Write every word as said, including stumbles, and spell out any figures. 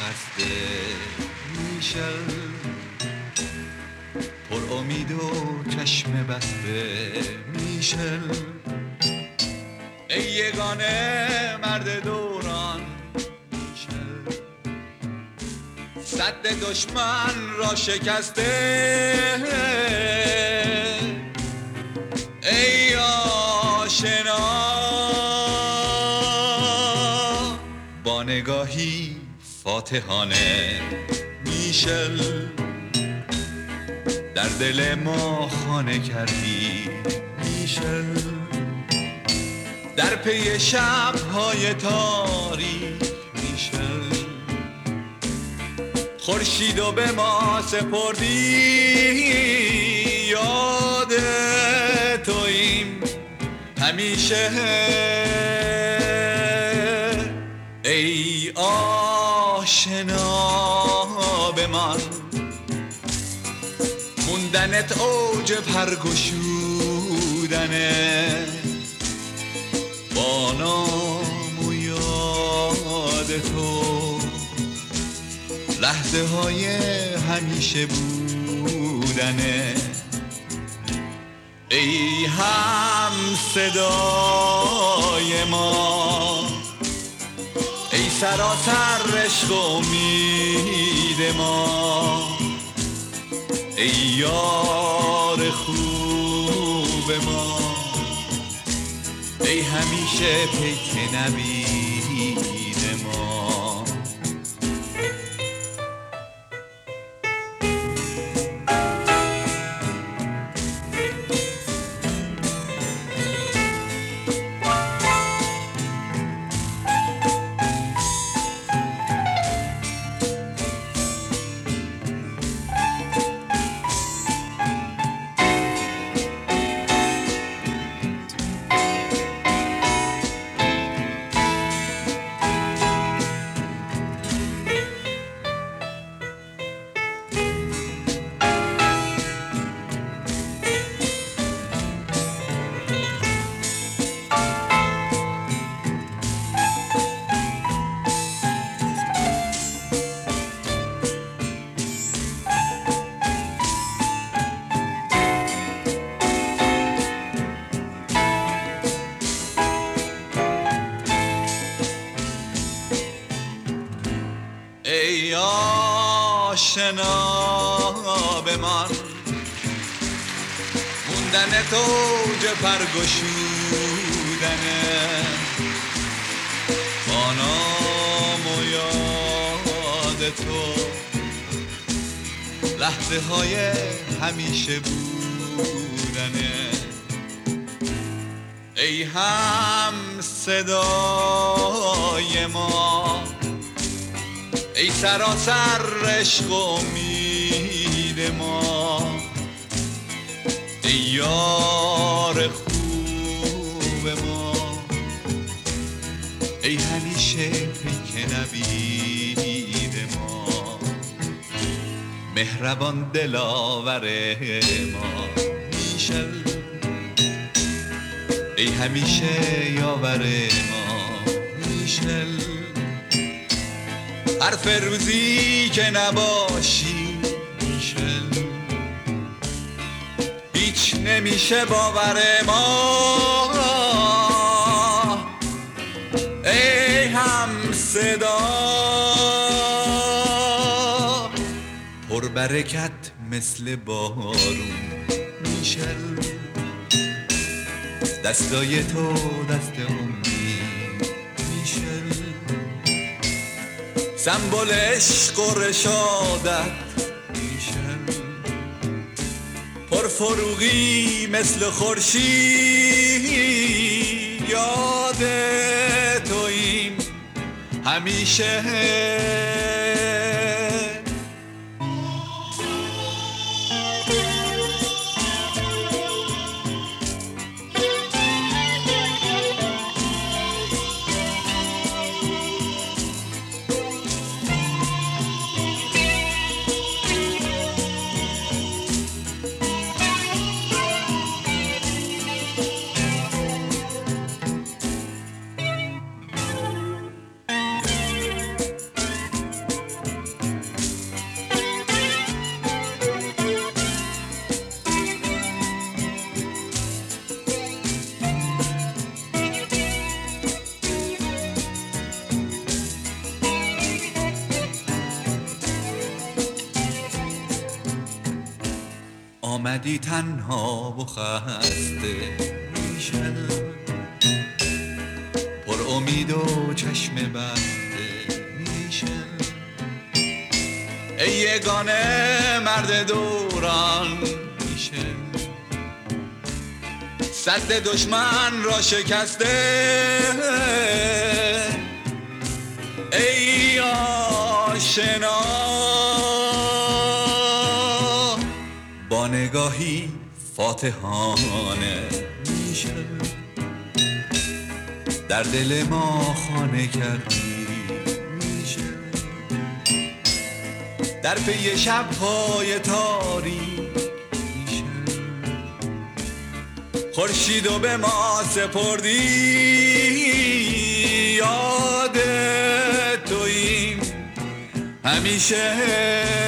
خسته میشل، پر امید و چشم بسته میشل. ای یگانه مرد دوران میشل، سد دشمن را شکسته. ای آشنا با نگاهی فاتحانه میشل، در دل ما خانه کردی میشل. در پی شب‌های تاریک میشل، خورشید و به ما سپردی. یاد توییم همیشه ای آشنا به من. موندنت اوج پرگشودنه، با نام و یاد تو لحظه های همیشه بودنه. ای هم صدای ما، ای سراسر عشق و امید ما، ای یار خوب ما، ای همیشه پیک نبید ما. ای آشنا به من، موندنت اوج پرگشودنه، با نام و یاد تو لحظه های همیشه بودنه. ای هم صدای ما، ای سراسر عشق و امید ما، ای یار خوب ما، ای همیشه پیک نبید ما، مهربان دلاور ما میشل، ای همیشه یاور ما میشل. حرف روزی که نباشی میشل، هیچ نمیشه باور ما. ای هم صدا پر برکت مثل بارون میشل، دستای تو دست امید میشل، سمبل عشق و رشادت میشل، پرفروغی مثل خورشید. یاد توییم همیشه آمدی تنها و خسته میشه، پر امید و چشم بسته میشه. ای یگانه مرد دوران میشه، سد دشمن را شکسته. ای آشنا با نگاهی فاتحانه میشه، در دل ما خانه کردی میشه، در پی شب‌های تاریک میشه. خورشیدو به ما سپردی، یاد توییم همیشه.